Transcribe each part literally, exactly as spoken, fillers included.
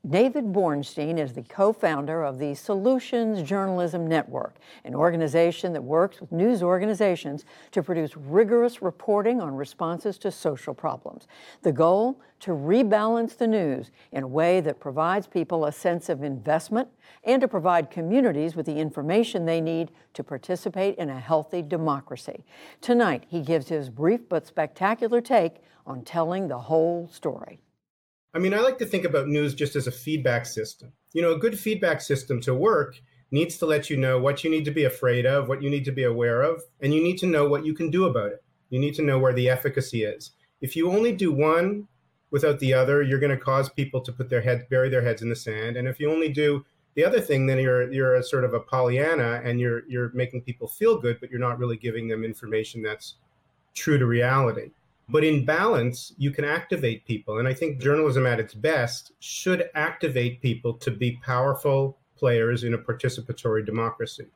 David Bornstein is the co-founder of the Solutions Journalism Network, an organization that works with news organizations to produce rigorous reporting on responses to social problems. The goal? To rebalance the news in a way that provides people a sense of investment and to provide communities with the information they need to participate in a healthy democracy. Tonight, he gives his brief but spectacular take on telling the whole story. I mean, I like to think about news just as a feedback system. You know, a good feedback system to work needs to let you know what you need to be afraid of, what you need to be aware of, and you need to know what you can do about it. You need to know where the efficacy is. If you only do one without the other, you're going to cause people to put their heads, bury their heads in the sand. And if you only do the other thing, then you're you're a sort of a Pollyanna, and you're you're making people feel good, but you're not really giving them information that's true to reality. But in balance, you can activate people. And I think journalism at its best should activate people to be powerful players in a participatory democracy.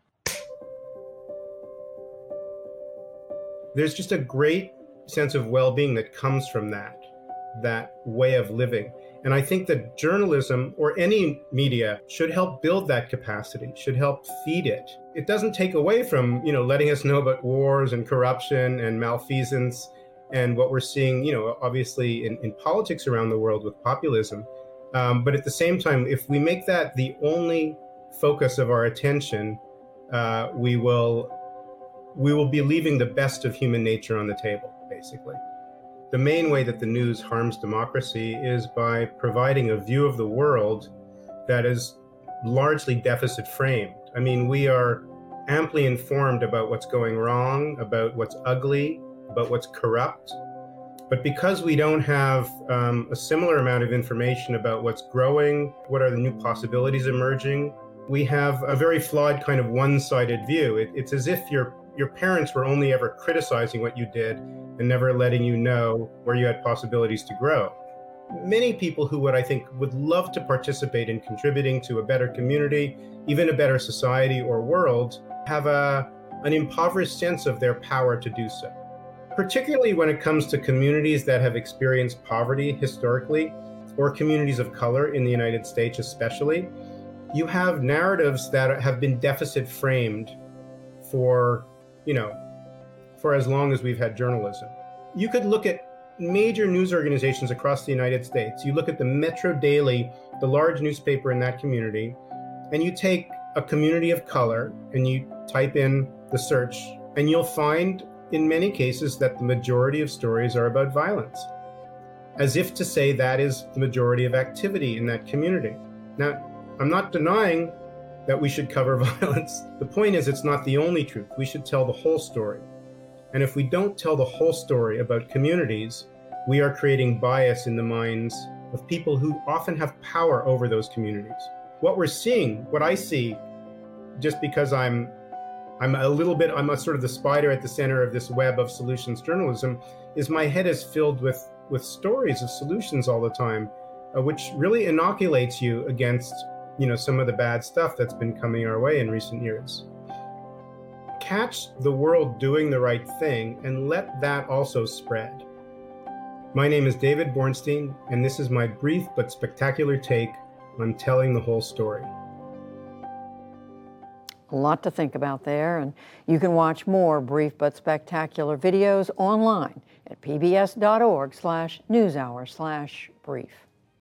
There's just a great sense of well-being that comes from that, that way of living. And I think that journalism or any media should help build that capacity, should help feed it. It doesn't take away from, you know, letting us know about wars and corruption and malfeasance and what we're seeing, you know, obviously in, in politics around the world with populism. Um, but at the same time, if we make that the only focus of our attention, uh, we will we will be leaving the best of human nature on the table, basically. The main way that the news harms democracy is by providing a view of the world that is largely deficit framed. I mean, we are amply informed about what's going wrong, about what's ugly, about what's corrupt. But because we don't have um, a similar amount of information about what's growing, what are the new possibilities emerging, we have a very flawed kind of one-sided view. It, it's as if your your parents were only ever criticizing what you did and never letting you know where you had possibilities to grow. Many people who would, I think, would love to participate in contributing to a better community, even a better society or world, have a, an impoverished sense of their power to do so. Particularly when it comes to communities that have experienced poverty historically, or communities of color in the United States especially, you have narratives that have been deficit framed for, you know, for as long as we've had journalism. You could look at major news organizations across the United States. You look at the Metro Daily, the large newspaper in that community, and you take a community of color and you type in the search, and you'll find in many cases that the majority of stories are about violence, as if to say that is the majority of activity in that community. Now, I'm not denying that we should cover violence. The point is, it's not the only truth. We should tell the whole story. And if we don't tell the whole story about communities, we are creating bias in the minds of people who often have power over those communities. What we're seeing, what I see, just because I'm I'm a little bit, I'm a sort of the spider at the center of this web of solutions journalism, is my head is filled with, with stories of solutions all the time, uh, which really inoculates you against, you know, some of the bad stuff that's been coming our way in recent years. Catch the world doing the right thing and let that also spread. My name is David Bornstein, and this is my brief but spectacular take on telling the whole story. A lot to think about there, and you can watch more brief but spectacular videos online at pbs.org slash newshour slash brief.